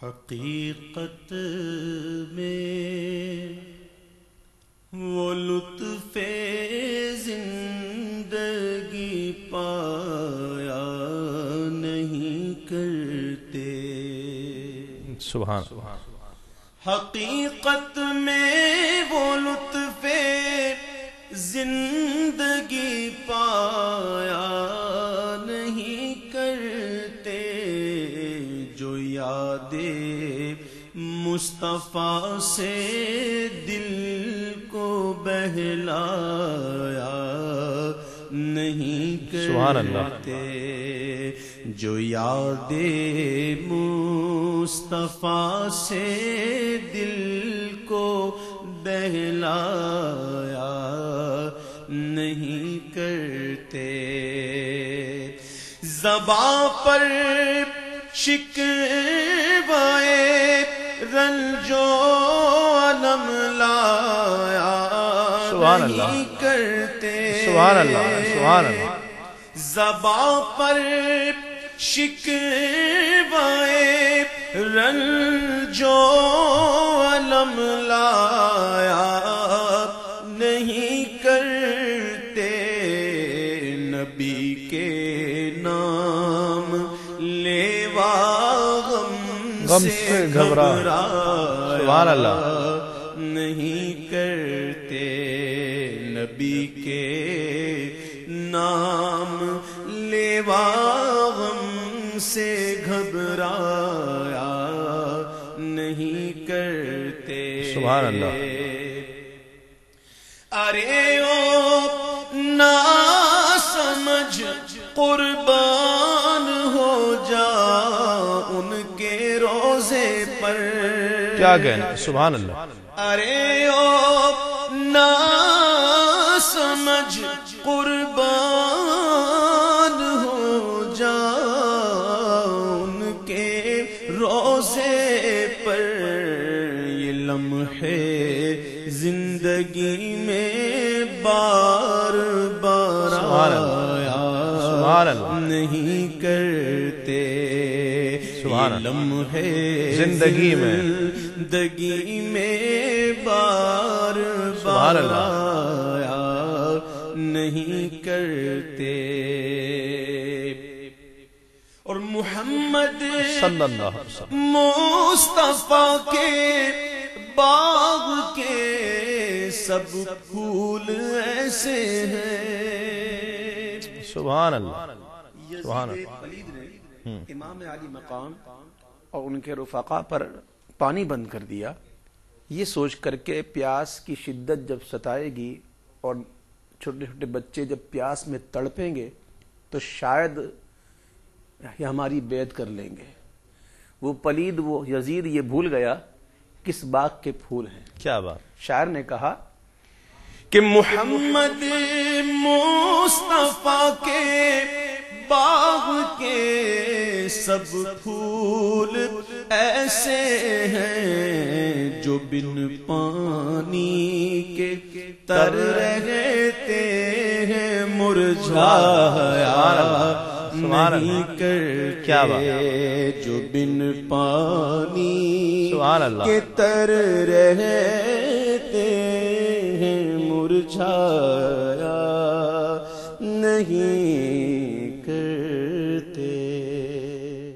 حقیقت میں وہ لطف زندگی پایا نہیں کرتے. سبحان. حقیقت میں وہ لطف زندگی پایا نہیں کرتے جو یاد مصطفیٰ سے دل کو بہلایا نہیں کرتے جو یاد مصطفیٰ سے دل کو بہلایا نہیں کرتے. زباں پر شکوائے رنج و الم لایا نہیں کرتے. سبحان اللہ. سبحان اللہ. زباں پر شکوائے رنج و الم لایا نہیں کرتے. نبی کے نام لیوا غم سے گھبرایا سبحان اللہ نہیں کرتے. نبی کے نام لیوا غم سے گھبرایا نہیں کرتے. سبحان اللہ. ارے او نا سمجھ قربان ہو جا ان کے روزے پر. کیا کہنا. سبحان اللہ. ارے او نا سمجھ قربان ہو جا ان کے روزے پر. یہ لمحے زندگی میں بار بار آیا نہیں کرتے. سبحان اللہ. لمحے زندگی میں بار بار آیا نہیں کرتے. اور محمد صلی اللہ علیہ وسلم مصطفیٰ کے باغ کے سب پھول ایسے ہیں. سبحان اللہ. سبحان یزید اللہ. پلید نے امام علی مقام اور ان کے رفقا پر پانی بند کر دیا، یہ سوچ کر کے پیاس کی شدت جب ستائے گی اور چھوٹے چھوٹے بچے جب پیاس میں تڑپیں گے تو شاید یہ ہماری بیعت کر لیں گے. وہ پلید وہ یزید یہ بھول گیا کس باغ کے پھول ہیں. کیا بات. شاعر نے کہا کہ محمد مصطفیٰ کے باغ کے سب پھول ایسے ہیں جو بن پانی کے تر رہتے ہیں مرجھایا نہیں کرتے. کیا بات. جو بن پانی سبحان اللہ. کے تر رہتے ہیں مرجھایا نہیں